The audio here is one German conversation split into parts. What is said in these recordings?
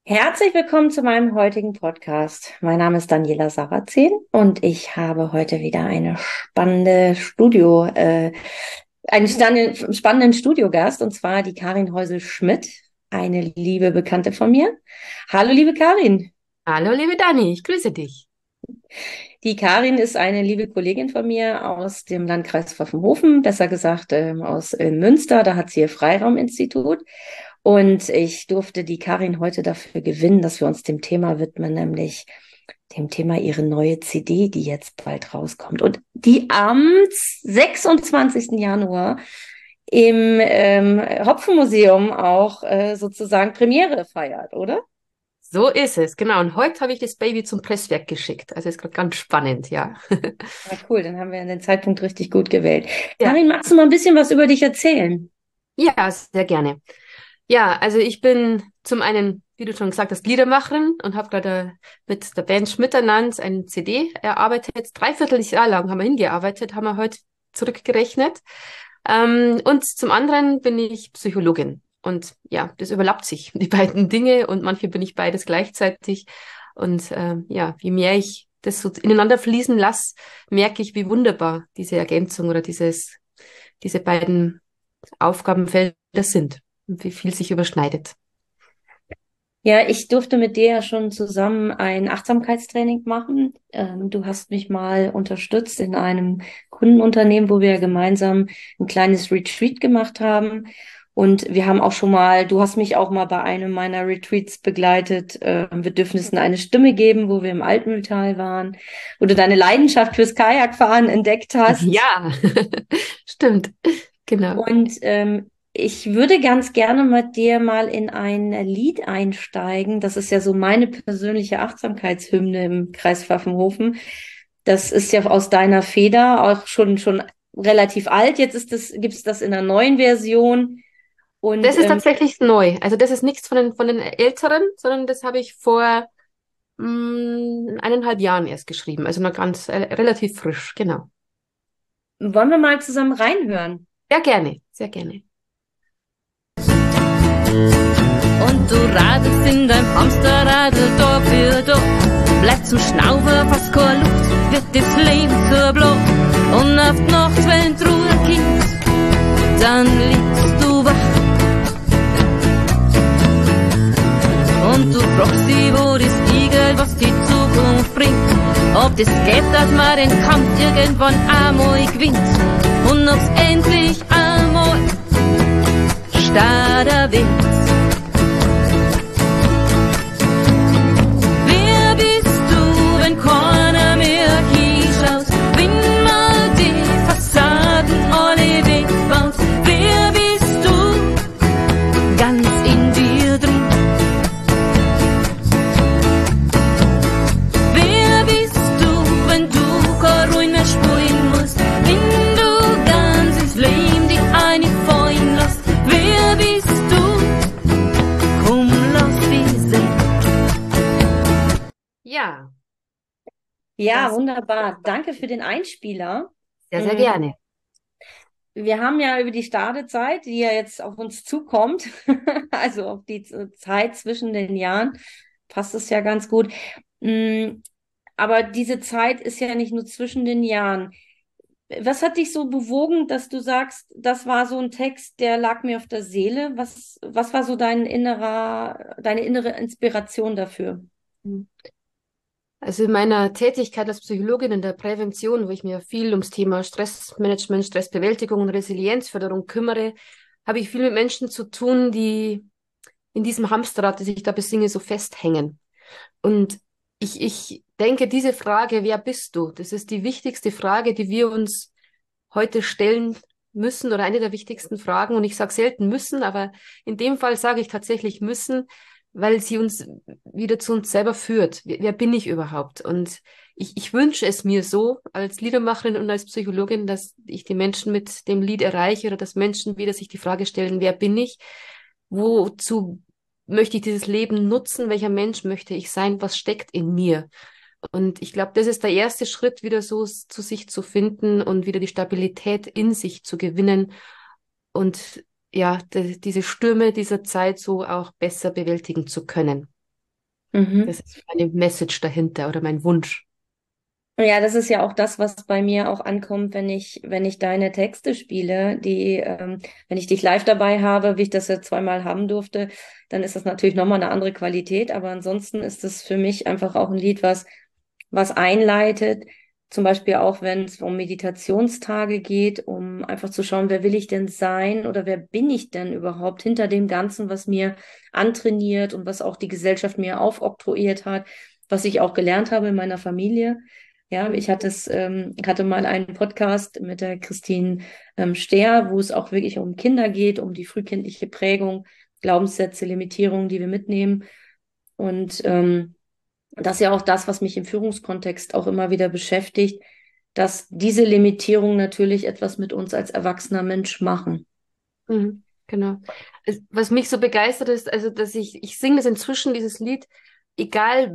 Herzlich willkommen zu meinem heutigen Podcast. Mein Name ist Daniela Sarrazin und ich habe heute wieder einen spannenden Studiogast, und zwar die Karin Häusel-Schmidt, eine liebe Bekannte von mir. Hallo, liebe Karin. Hallo, liebe Dani, ich grüße dich. Die Karin ist eine liebe Kollegin von mir aus dem Landkreis Pfaffenhofen, besser gesagt aus Münster. Da hat sie ihr Freirauminstitut. Und ich durfte die Karin heute dafür gewinnen, dass wir uns dem Thema widmen, nämlich dem Thema ihre neue CD, die jetzt bald rauskommt und die am 26. Januar im Hopfenmuseum auch sozusagen Premiere feiert, oder? So ist es, genau. Und heute habe ich das Baby zum Presswerk geschickt. Also ist gerade ganz spannend, ja. Na cool, dann haben wir den Zeitpunkt richtig gut gewählt. Ja, Karin, magst du mal ein bisschen was über dich erzählen? ja, sehr gerne. Ja, also ich bin zum einen, wie du schon gesagt hast, Liedermacherin und habe gerade mit der Band Schmitternanz eine CD erarbeitet. Dreiviertel Jahr lang haben wir hingearbeitet, haben wir heute zurückgerechnet. Und zum anderen bin ich Psychologin. Und ja, das überlappt sich, die beiden Dinge. Und manchmal bin ich beides gleichzeitig. Und ja, je mehr ich das so ineinander fließen lasse, merke ich, wie wunderbar diese Ergänzung oder diese beiden Aufgabenfelder sind und wie viel sich überschneidet. Ja, ich durfte mit dir ja schon zusammen ein Achtsamkeitstraining machen. Du hast mich mal unterstützt in einem Kundenunternehmen, wo wir gemeinsam ein kleines Retreat gemacht haben. Und wir haben auch schon mal, du hast mich auch mal bei einem meiner Retreats begleitet. Wir dürfen es eine Stimme geben, wo wir im Altmühltal waren, wo du deine Leidenschaft fürs Kajakfahren entdeckt hast. Ja, stimmt, genau. Und ich würde ganz gerne mit dir mal in ein Lied einsteigen. Das ist ja so meine persönliche Achtsamkeitshymne im Kreis Pfaffenhofen. Das ist ja aus deiner Feder, auch schon relativ alt. Jetzt gibt es das in einer neuen Version. Und Das ist tatsächlich neu. Also das ist nichts von den Älteren, sondern das habe ich vor 1,5 Jahren erst geschrieben. Also noch ganz relativ frisch, genau. wollen wir mal zusammen reinhören? Sehr gerne, sehr gerne. Und du radelst in deinem Hamsterradl Tag für Tag. Bleibt zum Schnaufen fast keine Luft, wird das Leben zur Blut. Und auf die Nacht, wenn die Ruhe kommt, dann liegst du wach. Und du fragst dich, wo das liegt, was die Zukunft bringt. Ob das geht, dass man den Kampf irgendwann einmal gewinnt. Und ob's endlich einmal starten wird. Wer bist du, wenn keiner mehr hinschaut? Wenn mal die Fassaden alle wegbaut? Wer bist du, ganz in dir drin? Wer bist du, wenn du keine Ruhe mehr spüren musst? Wenn du ganz ins Leben dich einfallen lässt? Wer bist du? Komm, lass dich sehen. Ja, Ja, das wunderbar. Danke für den Einspieler. sehr, sehr Mm, gerne. Wir haben ja über die Startezeit, die ja jetzt auf uns zukommt, also auf die Zeit zwischen den Jahren, passt es ja ganz gut. Mm, Aber diese Zeit ist ja nicht nur zwischen den Jahren. Was hat dich so bewogen, dass du sagst, das war so ein Text, der lag mir auf der Seele? Was war so deine innere Inspiration dafür? Also in meiner Tätigkeit als Psychologin in der Prävention, wo ich mir viel ums Thema Stressmanagement, Stressbewältigung und Resilienzförderung kümmere, habe ich viel mit Menschen zu tun, die in diesem Hamsterrad, das ich da besinge, so festhängen. Und ich denke, diese Frage, wer bist du? Das ist die wichtigste Frage, die wir uns heute stellen müssen oder eine der wichtigsten Fragen. Und ich sage selten müssen, aber in dem Fall sage ich tatsächlich müssen, weil sie uns wieder zu uns selber führt. Wer bin ich überhaupt? Und ich wünsche es mir so als Liedermacherin und als Psychologin, dass ich die Menschen mit dem Lied erreiche oder dass Menschen wieder sich die Frage stellen, wer bin ich? Wozu möchte ich dieses Leben nutzen? Welcher Mensch möchte ich sein? Was steckt in mir? Und ich glaube, das ist der erste Schritt, wieder so zu sich zu finden und wieder die Stabilität in sich zu gewinnen und ja, diese Stürme dieser Zeit so auch besser bewältigen zu können. Mhm. Das ist meine Message dahinter oder mein Wunsch. Ja, das ist ja auch das, was bei mir auch ankommt, wenn ich deine Texte spiele, wenn ich dich live dabei habe, wie ich das ja zweimal haben durfte, dann ist das natürlich nochmal eine andere Qualität. Aber ansonsten ist es für mich einfach auch ein Lied, was einleitet. Zum Beispiel auch, wenn es um Meditationstage geht, um einfach zu schauen, wer will ich denn sein oder wer bin ich denn überhaupt hinter dem Ganzen, was mir antrainiert und was auch die Gesellschaft mir aufoktroyiert hat, was ich auch gelernt habe in meiner Familie. Ja, Mhm. hatte mal einen Podcast mit der Christine Stehr, wo es auch wirklich um Kinder geht, um die frühkindliche Prägung, Glaubenssätze, Limitierungen, die wir mitnehmen. Und das ist ja auch das, was mich im Führungskontext auch immer wieder beschäftigt, dass diese Limitierungen natürlich etwas mit uns als erwachsener Mensch machen. Mhm. Genau. Was mich so begeistert ist, also dass ich singe das inzwischen, dieses Lied, egal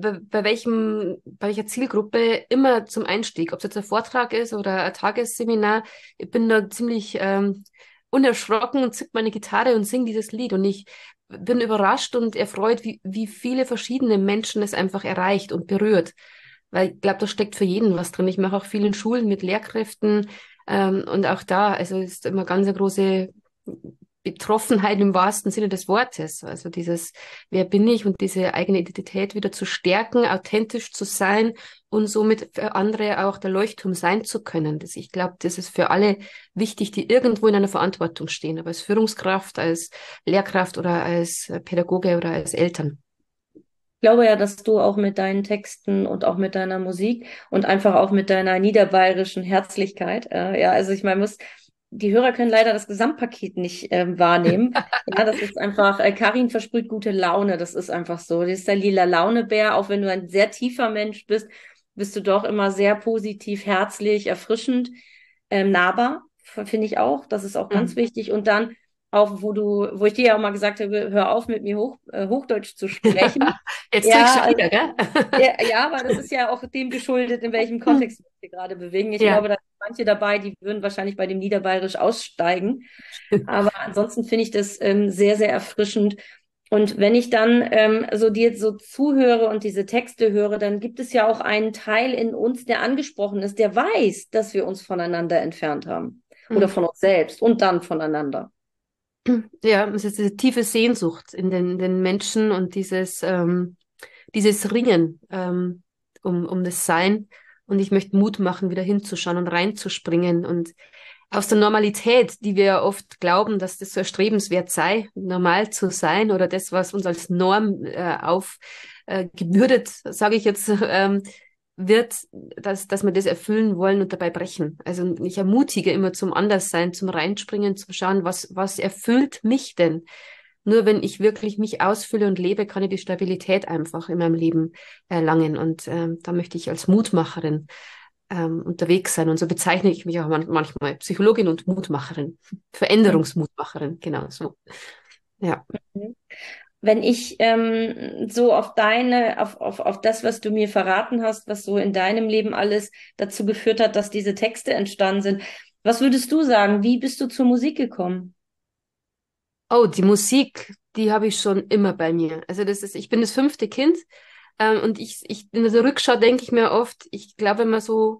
bei welcher Zielgruppe, immer zum Einstieg, ob es jetzt ein Vortrag ist oder ein Tagesseminar, ich bin da ziemlich unerschrocken und zück meine Gitarre und singe dieses Lied und ich bin überrascht und erfreut, wie viele verschiedene Menschen es einfach erreicht und berührt. Weil ich glaube, da steckt für jeden was drin. Ich mache auch viel in Schulen mit Lehrkräften und auch da, also ist immer ganz eine große Betroffenheit im wahrsten Sinne des Wortes. Also dieses, wer bin ich und diese eigene Identität wieder zu stärken, authentisch zu sein und somit für andere auch der Leuchtturm sein zu können. Ich glaube, das ist für alle wichtig, die irgendwo in einer Verantwortung stehen, aber als Führungskraft, als Lehrkraft oder als Pädagoge oder als Eltern. Ich glaube ja, dass du auch mit deinen Texten und auch mit deiner Musik und einfach auch mit deiner niederbayerischen Herzlichkeit, ja, also ich meine, die Hörer können leider das Gesamtpaket nicht wahrnehmen. Ja, das ist einfach, Karin versprüht gute Laune, das ist einfach so. Das ist der lila Launebär, auch wenn du ein sehr tiefer Mensch bist, bist du doch immer sehr positiv, herzlich, erfrischend, nahbar, finde ich auch. Das ist auch ganz Mhm. wichtig. Und dann auch, wo ich dir ja auch mal gesagt habe, hör auf, mit mir Hochdeutsch zu sprechen. Jetzt tue ich Ja, schon wieder, gell? ja, aber das ist ja auch dem geschuldet, in welchem Kontext wir uns hier gerade bewegen. Ich Ja. glaube, da sind manche dabei, die würden wahrscheinlich bei dem Niederbayerisch aussteigen. Aber ansonsten finde ich das sehr, sehr erfrischend. Und wenn ich dann so dir so zuhöre und diese Texte höre, dann gibt es ja auch einen Teil in uns, der angesprochen ist, der weiß, dass wir uns voneinander entfernt haben. Oder Mhm. von uns selbst und dann voneinander. Ja, es ist diese tiefe Sehnsucht in den Menschen und dieses Ringen um das Sein. Und ich möchte Mut machen, wieder hinzuschauen und reinzuspringen und aus der Normalität, die wir ja oft glauben, dass das so erstrebenswert sei, normal zu sein oder das, was uns als Norm gebürdet, sage ich jetzt, wird, dass wir das erfüllen wollen und dabei brechen. Also ich ermutige immer zum Anderssein, zum Reinspringen, zum Schauen, was erfüllt mich denn? Nur wenn ich wirklich mich ausfülle und lebe, kann ich die Stabilität einfach in meinem Leben erlangen. Und da möchte ich als Mutmacherin unterwegs sein. Und so bezeichne ich mich auch manchmal Psychologin und Mutmacherin, Veränderungsmutmacherin, genau so. Ja. Mhm. Wenn ich so auf das, was du mir verraten hast, was so in deinem Leben alles dazu geführt hat, dass diese Texte entstanden sind, was würdest du sagen? Wie bist du zur Musik gekommen? Oh, die Musik, die habe ich schon immer bei mir. Also ich bin das fünfte Kind und ich in der Rückschau denke ich mir oft, ich glaube, wenn man so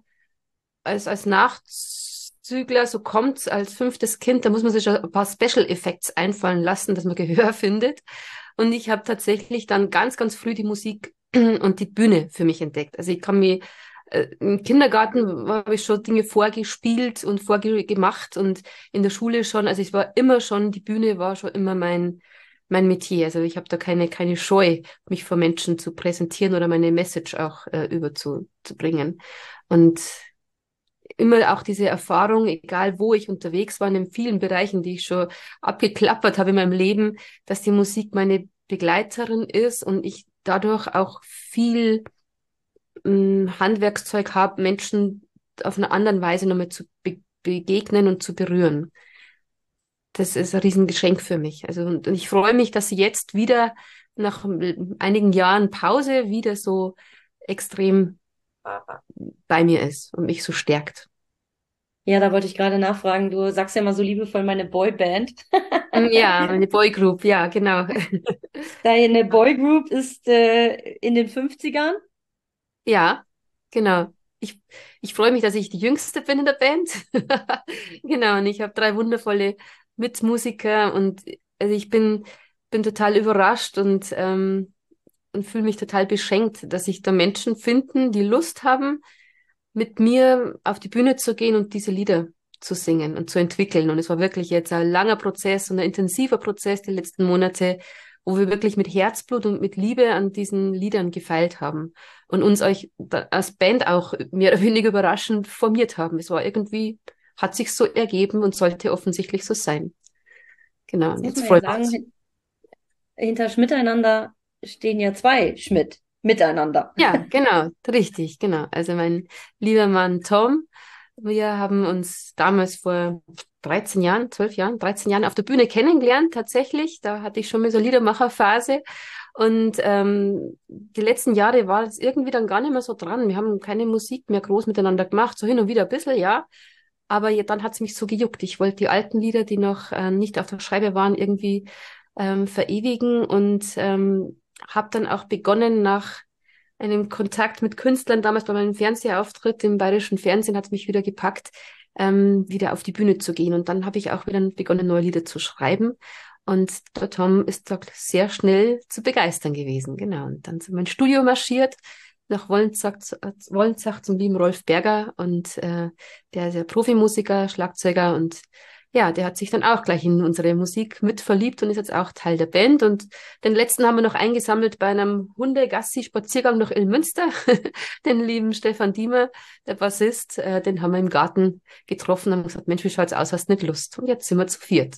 als Nachzügler so kommt, als fünftes Kind, da muss man sich schon ein paar Special Effects einfallen lassen, dass man Gehör findet. Und ich habe tatsächlich dann ganz, ganz früh die Musik und die Bühne für mich entdeckt. Also ich kann mich im Kindergarten habe ich schon Dinge vorgespielt und vorgemacht und in der Schule schon. Also ich war immer schon, die Bühne war schon immer mein Metier. Also ich habe da keine Scheu, mich vor Menschen zu präsentieren oder meine Message auch überzubringen. Und immer auch diese Erfahrung, egal wo ich unterwegs war, in den vielen Bereichen, die ich schon abgeklappert habe in meinem Leben, dass die Musik meine Begleiterin ist und ich dadurch auch viel Handwerkszeug habe, Menschen auf einer anderen Weise nochmal zu begegnen und zu berühren. Das ist ein Riesengeschenk für mich. Also und ich freue mich, dass sie jetzt wieder nach einigen Jahren Pause wieder so extrem bei mir ist und mich so stärkt. Ja, da wollte ich gerade nachfragen. Du sagst ja immer so liebevoll meine Boyband. Ja, eine Boygroup, ja, genau. Deine Boygroup ist in den 50ern? Ja, genau. Ich, ich freue mich, dass ich die Jüngste bin in der Band. Genau, und ich habe drei wundervolle Mitmusiker und also bin total überrascht und fühle mich total beschenkt, dass sich da Menschen finden, die Lust haben, mit mir auf die Bühne zu gehen und diese Lieder zu singen und zu entwickeln. Und es war wirklich jetzt ein langer Prozess und ein intensiver Prozess die letzten Monate, wo wir wirklich mit Herzblut und mit Liebe an diesen Liedern gefeilt haben und uns euch als Band auch mehr oder weniger überraschend formiert haben. Es war irgendwie, hat sich so ergeben und sollte offensichtlich so sein. Genau, Jetzt und muss jetzt man ja freuen wir sagen, uns. hinter Schmiteinander stehen ja zwei Schmidt miteinander. Ja, genau, richtig, genau. Also mein lieber Mann Tom, wir haben uns damals vor 13 Jahren, 12 Jahren, 13 Jahren auf der Bühne kennengelernt, tatsächlich. Da hatte ich schon mal so Liedermacherphase. Und die letzten Jahre war es irgendwie dann gar nicht mehr so dran. Wir haben keine Musik mehr groß miteinander gemacht, so hin und wieder ein bisschen, ja. Aber dann hat es mich so gejuckt. Ich wollte die alten Lieder, die noch nicht auf der Scheibe waren, irgendwie verewigen und habe dann auch begonnen, nach einem Kontakt mit Künstlern, damals bei meinem Fernsehauftritt im Bayerischen Fernsehen, hat es mich wieder gepackt, wieder auf die Bühne zu gehen. Und dann habe ich auch wieder begonnen, neue Lieder zu schreiben. Und der Tom ist da sehr schnell zu begeistern gewesen. Genau. Und dann sind wir ins Studio marschiert, nach Wollenzach zum lieben Rolf Berger. Und der ist ja Profimusiker, Schlagzeuger und ja, der hat sich dann auch gleich in unsere Musik mit verliebt und ist jetzt auch Teil der Band. Und den letzten haben wir noch eingesammelt bei einem Hundegassi-Spaziergang nach Ilmünster. Den lieben Stefan Diemer, der Bassist, den haben wir im Garten getroffen und haben gesagt, Mensch, wie schaut's aus, hast nicht Lust? Und jetzt sind wir zu viert.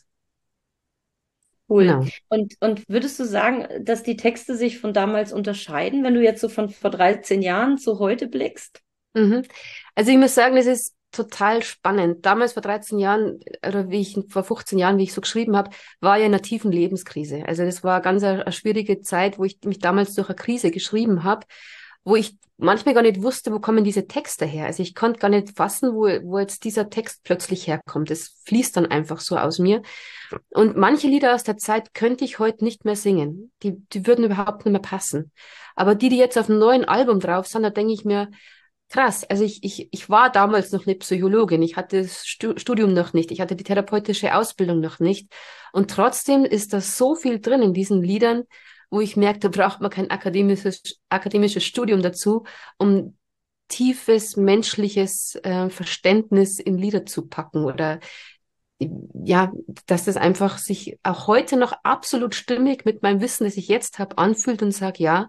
Cool. Genau. Und würdest du sagen, dass die Texte sich von damals unterscheiden, wenn du jetzt so von vor 13 Jahren zu heute blickst? Mhm. Also ich muss sagen, es ist total spannend. Damals vor 13 Jahren oder vor 15 Jahren, wie ich so geschrieben habe, war ja in einer tiefen Lebenskrise. Also das war ganz eine schwierige Zeit, wo ich mich damals durch eine Krise geschrieben habe, wo ich manchmal gar nicht wusste, wo kommen diese Texte her. Also ich konnte gar nicht fassen, wo jetzt dieser Text plötzlich herkommt. Es fließt dann einfach so aus mir. Und manche Lieder aus der Zeit könnte ich heute nicht mehr singen. Die würden überhaupt nicht mehr passen. Aber die jetzt auf einem neuen Album drauf sind, da denke ich mir, krass. Also ich war damals noch nicht Psychologin. Ich hatte das Studium noch nicht. Ich hatte die therapeutische Ausbildung noch nicht. Und trotzdem ist da so viel drin in diesen Liedern, wo ich merke, da braucht man kein akademisches Studium dazu, um tiefes menschliches Verständnis in Lieder zu packen oder ja, dass das einfach sich auch heute noch absolut stimmig mit meinem Wissen, das ich jetzt habe, anfühlt und sage, ja,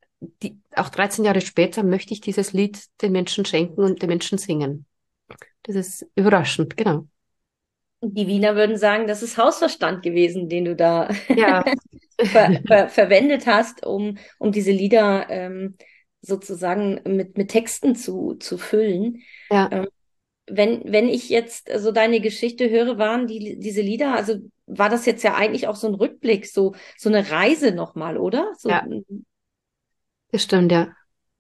auch 13 Jahre später möchte ich dieses Lied den Menschen schenken und den Menschen singen. Das ist überraschend, genau. Die Wiener würden sagen, das ist Hausverstand gewesen, den du da Ja, verwendet hast, um diese Lieder sozusagen mit Texten zu füllen. ja, Ähm, wenn ich jetzt so deine Geschichte höre, waren diese Lieder, also war das jetzt ja eigentlich auch so ein Rückblick, so eine Reise nochmal, oder? So, ja, das stimmt, ja.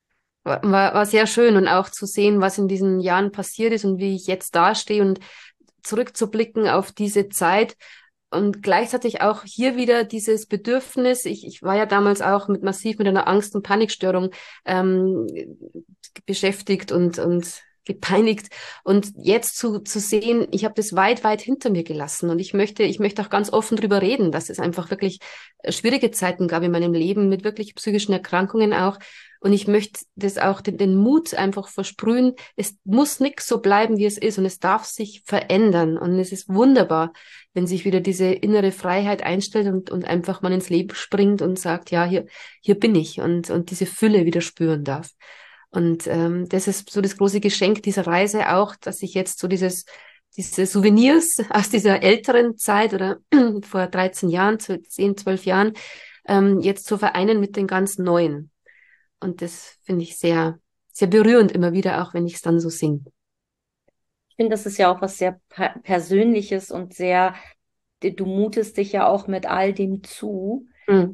War sehr schön und auch zu sehen, was in diesen Jahren passiert ist und wie ich jetzt dastehe und zurückzublicken auf diese Zeit und gleichzeitig auch hier wieder dieses Bedürfnis. Ich war ja damals auch massiv mit einer Angst- und Panikstörung ähm, beschäftigt und gepeinigt. Und jetzt zu sehen, ich habe das weit, weit hinter mir gelassen und ich möchte auch ganz offen drüber reden, dass es einfach wirklich schwierige Zeiten gab in meinem Leben mit wirklich psychischen Erkrankungen auch. Und ich möchte das auch den Mut einfach versprühen. Es muss nichts so bleiben, wie es ist und es darf sich verändern. Und es ist wunderbar, wenn sich wieder diese innere Freiheit einstellt und einfach man ins Leben springt und sagt, ja, hier bin ich und diese Fülle wieder spüren darf. Und das ist so das große Geschenk dieser Reise auch, dass ich jetzt so diese Souvenirs aus dieser älteren Zeit oder vor 13 Jahren, 10, 12 Jahren, jetzt zu vereinen mit den ganz neuen. Und das finde ich sehr, sehr berührend immer wieder, auch wenn ich es dann so singe. ich finde, das ist ja auch was sehr Persönliches und sehr, du mutest dich ja auch mit all dem zu. Mhm.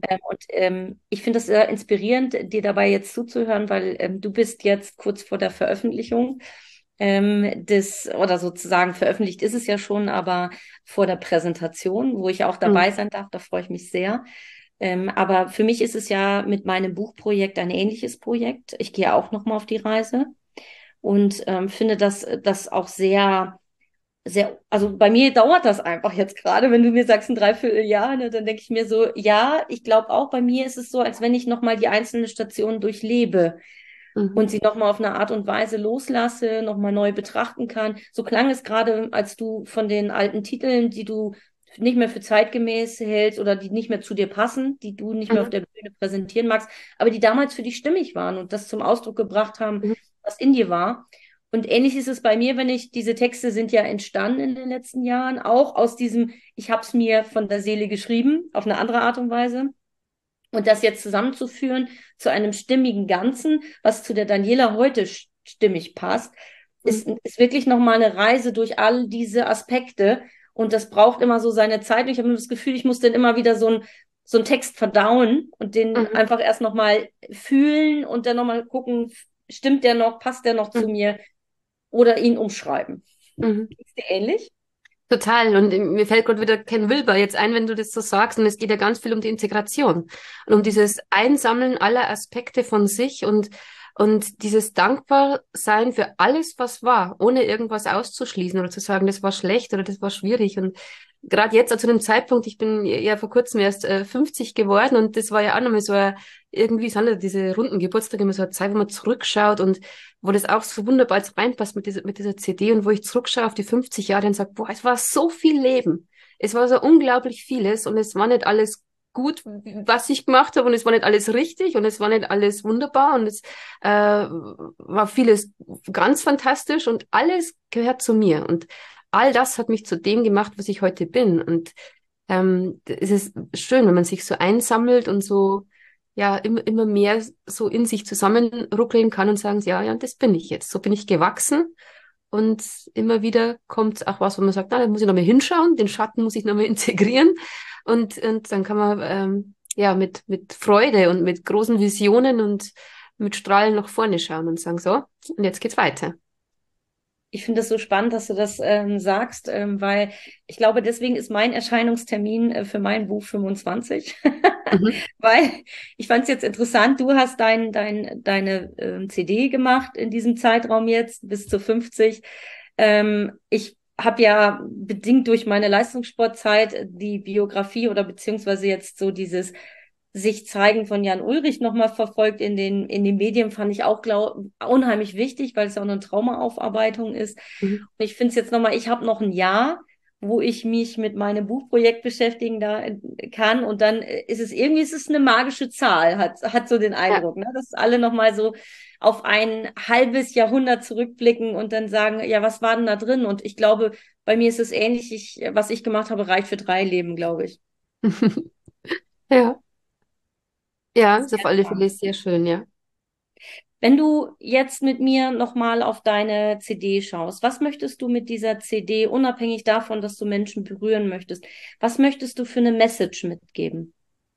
Ich finde es sehr inspirierend, dir dabei jetzt zuzuhören, weil du bist jetzt kurz vor der Veröffentlichung oder sozusagen veröffentlicht ist es ja schon, aber vor der Präsentation, wo ich auch Mhm. dabei sein darf, da freue ich mich sehr. Aber für mich ist es ja mit meinem Buchprojekt ein ähnliches Projekt. Ich gehe auch nochmal auf die Reise und finde das auch sehr, sehr, also bei mir dauert das einfach jetzt gerade, wenn du mir sagst ein Dreivierteljahr, ne, dann denke ich mir so, ja, ich glaube auch, bei mir ist es so, als wenn ich nochmal die einzelnen Stationen durchlebe Mhm. und sie nochmal auf eine Art und Weise loslasse, nochmal neu betrachten kann. So klang es gerade, als du von den alten Titeln, die du nicht mehr für zeitgemäß hältst oder die nicht mehr zu dir passen, die du nicht mehr auf Mhm. der Bühne präsentieren magst, aber die damals für dich stimmig waren und das zum Ausdruck gebracht haben, Mhm. was in dir war. Und ähnlich ist es bei mir, wenn ich, diese Texte sind ja entstanden in den letzten Jahren, auch aus diesem, ich habe es mir von der Seele geschrieben, auf eine andere Art und Weise. Und das jetzt zusammenzuführen zu einem stimmigen Ganzen, was zu der Daniela heute stimmig passt, Mhm. ist wirklich nochmal eine Reise durch all diese Aspekte. Und das braucht immer so seine Zeit. Und ich habe immer das Gefühl, ich muss dann immer wieder so einen Text verdauen und den Mhm. einfach erst nochmal fühlen und dann nochmal gucken, stimmt der noch, passt der noch zu Mhm. mir oder ihn umschreiben. Mhm. Ist dir ähnlich? Total. Und mir fällt gerade wieder Ken Wilber jetzt ein, wenn du das so sagst. Und es geht ja ganz viel um die Integration und um Mhm. dieses Einsammeln aller Aspekte von sich und dieses Dankbarsein für alles, was war, ohne irgendwas auszuschließen oder zu sagen, das war schlecht oder das war schwierig. Und gerade jetzt, also zu dem Zeitpunkt, ich bin ja vor kurzem erst 50 geworden und das war ja auch nochmal so irgendwie sind ja diese runden Geburtstage immer so eine Zeit, wo man zurückschaut und wo das auch so wunderbar jetzt reinpasst mit dieser CD und wo ich zurückschaue auf die 50 Jahre und sage, boah, es war so viel Leben. Es war so unglaublich vieles und es war nicht alles gut, was ich gemacht habe und es war nicht alles richtig und es war nicht alles wunderbar und es war vieles ganz fantastisch und alles gehört zu mir und all das hat mich zu dem gemacht, was ich heute bin und es ist schön, wenn man sich so einsammelt und so ja immer mehr so in sich zusammenruckeln kann und sagen, ja, ja, das bin ich jetzt. So bin ich gewachsen. Und immer wieder kommt auch was, wo man sagt, na, da muss ich nochmal hinschauen, den Schatten muss ich nochmal integrieren. Und dann kann man ja mit Freude und mit großen Visionen und mit Strahlen nach vorne schauen und sagen, so, und jetzt geht's weiter. Ich finde es so spannend, dass du das sagst, weil ich glaube, deswegen ist mein Erscheinungstermin für mein Buch 25. Mhm. Weil ich fand es jetzt interessant, du hast deine CD gemacht in diesem Zeitraum jetzt bis zu 50. Ich habe ja bedingt durch meine Leistungssportzeit die Biografie oder beziehungsweise jetzt so dieses sich zeigen von Jan Ulrich nochmal verfolgt in den Medien, fand ich auch unheimlich wichtig, weil es ja auch eine Traumaaufaarbeitung ist. Mhm. Und ich finde es jetzt nochmal, ich habe noch ein Jahr, wo ich mich mit meinem Buchprojekt beschäftigen kann und dann ist es irgendwie, ist es eine magische Zahl, hat so den Ja. Eindruck, ne? Dass alle nochmal so auf ein halbes Jahrhundert zurückblicken und dann sagen, ja, was war denn da drin? Und ich glaube, bei mir ist es ähnlich, was ich gemacht habe, reicht für 3 Leben, glaube ich. Ja, ja, ist auf Sehr alle Fälle spannend. sehr schön, ja. Wenn du jetzt mit mir nochmal auf deine CD schaust, was möchtest du mit dieser CD, unabhängig davon, dass du Menschen berühren möchtest, was möchtest du für eine Message mitgeben?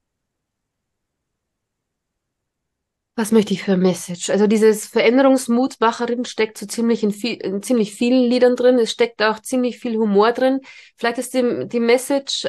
Was möchte ich für ein Message? Also dieses Veränderungsmutmacherin steckt so ziemlich in ziemlich vielen Liedern drin. Es steckt auch ziemlich viel Humor drin. Vielleicht ist die Message,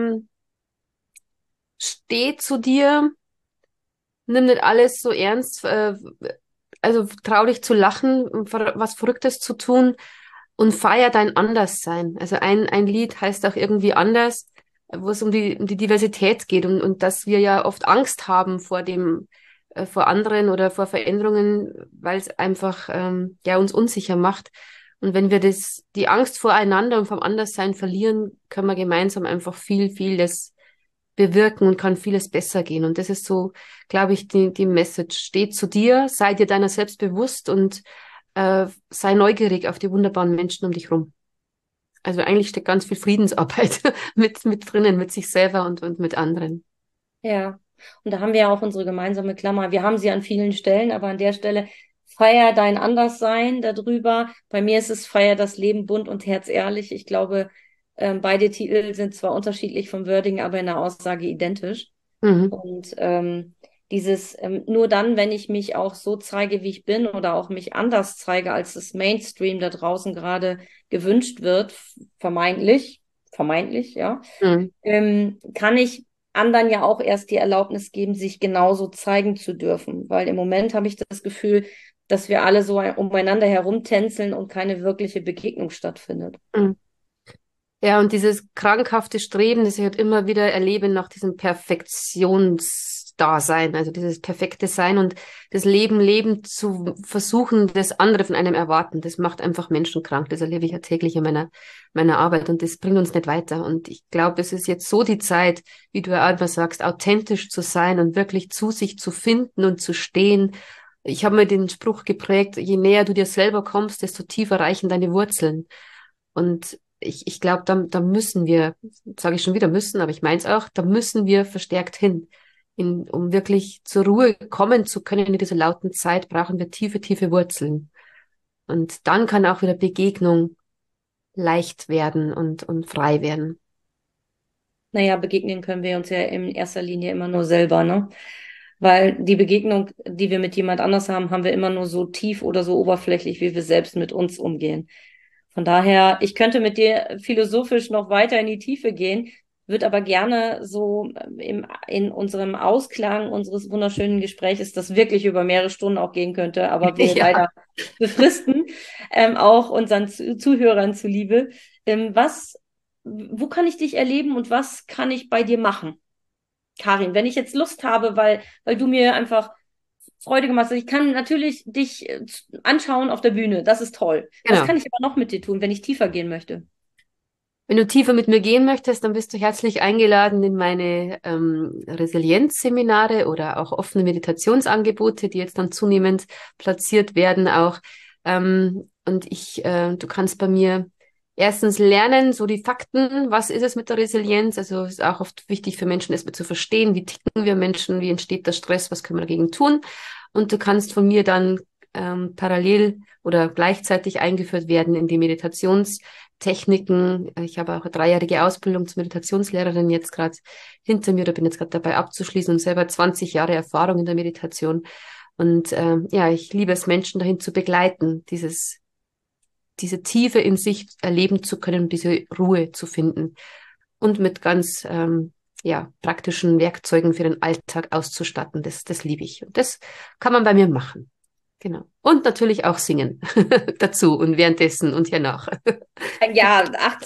steh zu dir, nimm nicht alles so ernst, also trau dich zu lachen, was Verrücktes zu tun und feier dein Anderssein. Also ein Lied heißt auch irgendwie anders, wo es um die Diversität geht und dass wir ja oft Angst haben vor vor anderen oder vor Veränderungen, weil es einfach ja uns unsicher macht. Und wenn wir die Angst voreinander und vom Anderssein verlieren, können wir gemeinsam einfach vieles bewirken und kann vieles besser gehen. Und das ist so, glaube ich, die Message. Steh zu dir, sei dir deiner selbst bewusst und sei neugierig auf die wunderbaren Menschen um dich rum. Also eigentlich steckt ganz viel Friedensarbeit mit drinnen, mit sich selber und mit anderen. Ja, und da haben wir ja auch unsere gemeinsame Klammer. Wir haben sie an vielen Stellen, aber an der Stelle feier dein Anderssein darüber. Bei mir ist es feier das Leben bunt und herzehrlich. Ich glaube, beide Titel sind zwar unterschiedlich vom Wording, aber in der Aussage identisch. Mhm. Und Dieses, nur dann, wenn ich mich auch so zeige, wie ich bin oder auch mich anders zeige, als das Mainstream da draußen gerade gewünscht wird, vermeintlich, ja, Mhm. kann ich anderen ja auch erst die Erlaubnis geben, sich genauso zeigen zu dürfen. Weil im Moment habe ich das Gefühl, dass wir alle so umeinander herumtänzeln und keine wirkliche Begegnung stattfindet. Mhm. Ja, und dieses krankhafte Streben, das ich halt immer wieder erlebe nach diesem Perfektionsdasein, also dieses perfekte Sein und das Leben zu versuchen, das andere von einem erwarten, das macht einfach Menschen krank. Das erlebe ich ja täglich in meiner Arbeit und das bringt uns nicht weiter. Und ich glaube, es ist jetzt so die Zeit, wie du ja auch immer sagst, authentisch zu sein und wirklich zu sich zu finden und zu stehen. Ich habe mir den Spruch geprägt, je näher du dir selber kommst, desto tiefer reichen deine Wurzeln. Und ich glaube, da müssen wir, sage ich schon wieder müssen, aber ich meine es auch, da müssen wir verstärkt hin. Um wirklich zur Ruhe kommen zu können in dieser lauten Zeit, brauchen wir tiefe, tiefe Wurzeln. Und dann kann auch wieder Begegnung leicht werden und frei werden. Naja, begegnen können wir uns ja in erster Linie immer nur selber, ne? Weil die Begegnung, die wir mit jemand anders haben, haben wir immer nur so tief oder so oberflächlich, wie wir selbst mit uns umgehen. Von daher, ich könnte mit dir philosophisch noch weiter in die Tiefe gehen, würde aber gerne so in unserem Ausklang unseres wunderschönen Gespräches, das wirklich über mehrere Stunden auch gehen könnte, aber wir Ja. leider befristen, auch unseren Zuhörern zuliebe. Wo kann ich dich erleben und was kann ich bei dir machen? Karin, wenn ich jetzt Lust habe, weil du mir einfach Freude gemacht hast. Ich kann natürlich dich anschauen auf der Bühne. Das ist toll. Was Genau. kann ich aber noch mit dir tun, wenn ich tiefer gehen möchte? Wenn du tiefer mit mir gehen möchtest, dann bist du herzlich eingeladen in meine Resilienzseminare oder auch offene Meditationsangebote, die jetzt dann zunehmend platziert werden auch. Du kannst bei mir erstens lernen, so die Fakten, was ist es mit der Resilienz? Also es ist auch oft wichtig für Menschen, erstmal zu verstehen, wie ticken wir Menschen, wie entsteht der Stress, was können wir dagegen tun? Und du kannst von mir dann parallel oder gleichzeitig eingeführt werden in die Meditationstechniken. Ich habe auch eine 3-jährige Ausbildung zur Meditationslehrerin jetzt gerade hinter mir oder bin jetzt gerade dabei abzuschließen und selber 20 Jahre Erfahrung in der Meditation. Und ja, ich liebe es, Menschen dahin zu begleiten, diese Tiefe in sich erleben zu können, diese Ruhe zu finden und mit ganz ja, praktischen Werkzeugen für den Alltag auszustatten. Das liebe ich. Und das kann man bei mir machen. Genau. Und natürlich auch singen dazu und währenddessen und hernach. Ja,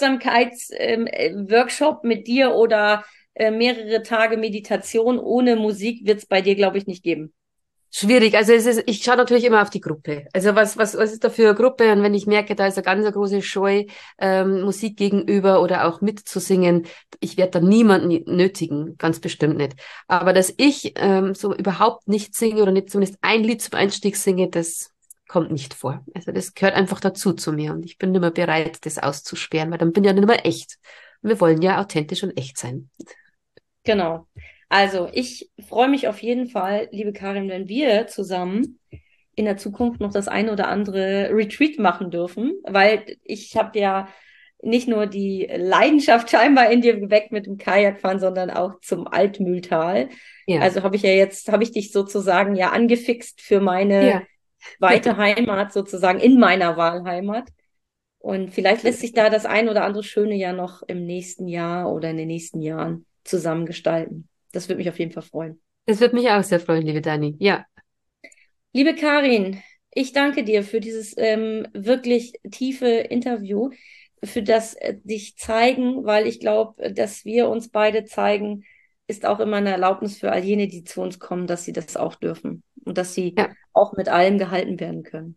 Achtsamkeits-Workshop mit dir oder mehrere Tage Meditation ohne Musik wird es bei dir, glaube ich, nicht geben. Schwierig. Also ich schaue natürlich immer auf die Gruppe. Also was ist da für eine Gruppe? Und wenn ich merke, da ist eine ganz große Scheu, Musik gegenüber oder auch mitzusingen, ich werde da niemanden nötigen, ganz bestimmt nicht. Aber dass ich so überhaupt nicht singe oder nicht zumindest ein Lied zum Einstieg singe, das kommt nicht vor. Also das gehört einfach dazu zu mir und ich bin nicht mehr bereit, das auszusperren, weil dann bin ich ja nicht mehr echt. Und wir wollen ja authentisch und echt sein. Genau. Also, ich freue mich auf jeden Fall, liebe Karin, wenn wir zusammen in der Zukunft noch das eine oder andere Retreat machen dürfen, weil ich habe ja nicht nur die Leidenschaft scheinbar in dir geweckt mit dem Kajakfahren, sondern auch zum Altmühltal. Ja. Also habe ich dich sozusagen ja angefixt für meine Ja. zweite Heimat, sozusagen in meiner Wahlheimat. Und vielleicht lässt sich da das ein oder andere Schöne ja noch im nächsten Jahr oder in den nächsten Jahren zusammen gestalten. Das würde mich auf jeden Fall freuen. Das wird mich auch sehr freuen, liebe Dani. Ja. Liebe Karin, ich danke dir für dieses wirklich tiefe Interview, für das dich zeigen, weil ich glaube, dass wir uns beide zeigen, ist auch immer eine Erlaubnis für all jene, die zu uns kommen, dass sie das auch dürfen und dass sie Ja. auch mit allem gehalten werden können.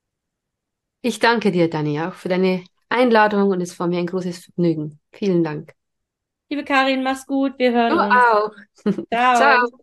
Ich danke dir, Dani, auch für deine Einladung und es war mir ein großes Vergnügen. Vielen Dank. Liebe Karin, mach's gut, wir hören Du uns. auch. Ciao. Ciao.